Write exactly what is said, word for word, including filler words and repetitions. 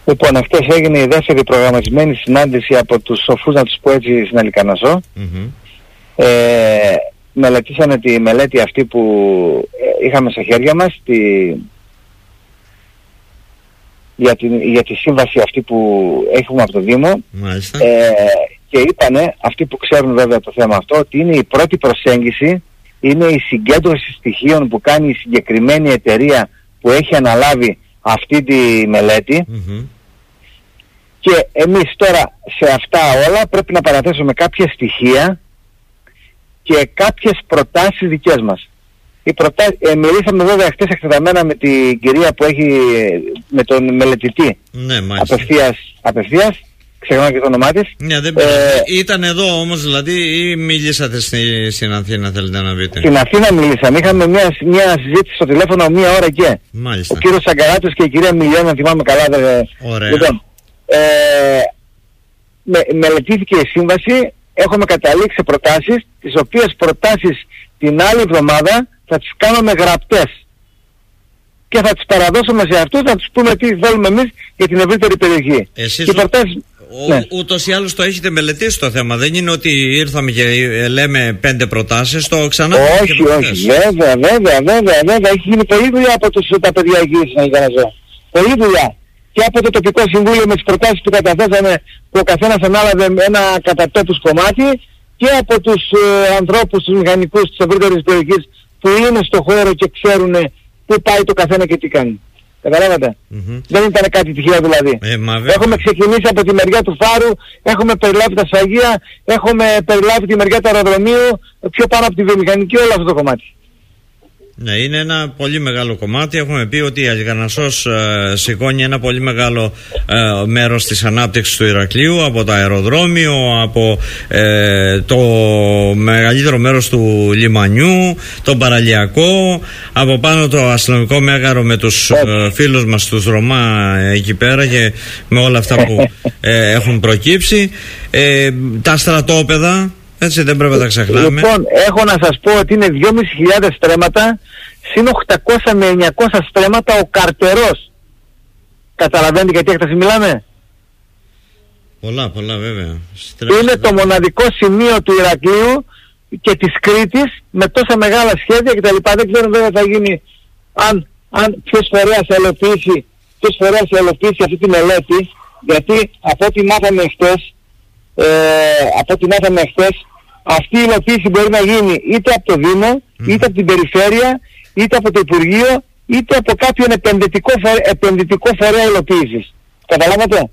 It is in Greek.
Λοιπόν, χτες έγινε η δεύτερη προγραμματισμένη συνάντηση από τους σοφούς, να τους πω έτσι, στην Αλικανασό. Mm-hmm. Ε, μελετήσανε τη μελέτη αυτή που είχαμε στα χέρια μας, τη, για, την, για τη σύμβαση αυτή που έχουμε από το Δήμο. Μάλιστα. Ε, και είπανε, αυτοί που ξέρουν βέβαια το θέμα αυτό, ότι είναι η πρώτη προσέγγιση, είναι η συγκέντρωση στοιχείων που κάνει η συγκεκριμένη εταιρεία που έχει αναλάβει αυτή τη μελέτη. Mm-hmm. Και εμείς τώρα σε αυτά όλα πρέπει να παραθέσουμε κάποια στοιχεία και κάποιες προτάσεις δικές μας. Οι προτά... ε, μιλήσαμε βέβαια χτες εκτεταμένα με την κυρία που έχει, με τον μελετητή. Ναι, μάλιστα. Απευθείας, απευθείας, ξεχνάω και το όνομά της. Ναι, δεν ε, ήταν εδώ όμως δηλαδή ή μιλήσατε στη, στην Αθήνα, θέλετε να πείτε? Στην Αθήνα μιλήσαμε, είχαμε μια, μια συζήτηση στο τηλέφωνο μία ώρα και. Μάλιστα. Ο κύριος Σαγκαράτος και η κυρία Μιλιώνα, αν θυμάμαι καλά. Δε... Ωραία. Λοιπόν, ε, με, μελετήθηκε η σύμβαση, έχουμε καταλήξει σε προτάσεις, τις οποίες προτάσεις την άλλη εβδομάδα θα τις κάνουμε γραπτές και θα τις παραδώσουμε σε αυτούς, να τους πούμε τι θέλουμε εμείς για την ευρύτερη περιοχή. Εσείς και προτάσεις... ο, ναι. ούτως ή άλλως το έχετε μελετήσει το θέμα, δεν είναι ότι ήρθαμε και λέμε πέντε προτάσεις, το ξανά. Όχι, όχι, βέβαια, βέβαια, βέβαια, βέβαια, έχει γίνει πολλή δουλειά από τους, τα παιδιά εκεί στην Αλικανασό. Πολλή δουλειά. Και από το τοπικό συμβούλιο με τις προτάσεις που καταθέσαμε, που ο καθένας ανάλαβε ένα κατά τόπους κομμάτι, και από τους ε, ανθρώπους, τους μηχανικούς της ευρύτερης περιοχής που είναι στο χώρο και ξέρουν πού πάει το καθένα και τι κάνει. Καταλάβατε. Mm-hmm. Δεν ήταν κάτι τυχαίο δηλαδή. Ε, έχουμε ξεκινήσει από τη μεριά του Φάρου, έχουμε περιλάβει τα σφαγεία, έχουμε περιλάβει τη μεριά του αεροδρομίου, πιο πάνω από τη βιομηχανική, όλο αυτό το κομμάτι. Ναι, είναι ένα πολύ μεγάλο κομμάτι. Έχουμε πει ότι η Αλικανασσός ε, σηκώνει ένα πολύ μεγάλο ε, μέρος της ανάπτυξης του Ηρακλείου, από το αεροδρόμιο, από ε, το μεγαλύτερο μέρος του λιμανιού, τον παραλιακό, από πάνω το αστυνομικό μέγαρο με τους ε, φίλους μας τους Ρωμά ε, εκεί πέρα και με όλα αυτά που ε, έχουν προκύψει, ε, τα στρατόπεδα. Έτσι δεν πρέπει να τα ξεχνάμε. Λοιπόν, έχω να σας πω ότι είναι δυόμισι χιλιάδες στρέμματα, συν οκτακόσια με εννιακόσια στρέμματα ο καρτερός. Καταλαβαίνετε γιατί έκταση μιλάμε? Πολλά, πολλά βέβαια. Είναι το μοναδικό σημείο του Ηρακλείου και της Κρήτης με τόσα μεγάλα σχέδια κτλ. Δεν ξέρω βέβαια θα γίνει αν, αν ποιος φορέας θα ελοποιήσει, ποιος φορέας θα ελοποιήσει αυτή τη μελέτη, γιατί από ό,τι μάθαμε χτες, ε, από ό,τι μάθαμε χτες, αυτή η υλοποίηση μπορεί να γίνει είτε από το Δήμο, mm. είτε από την Περιφέρεια, είτε από το Υπουργείο, είτε από κάποιον επενδυτικό, φορέ, επενδυτικό φορέα υλοποίησης. Καταλάβατε?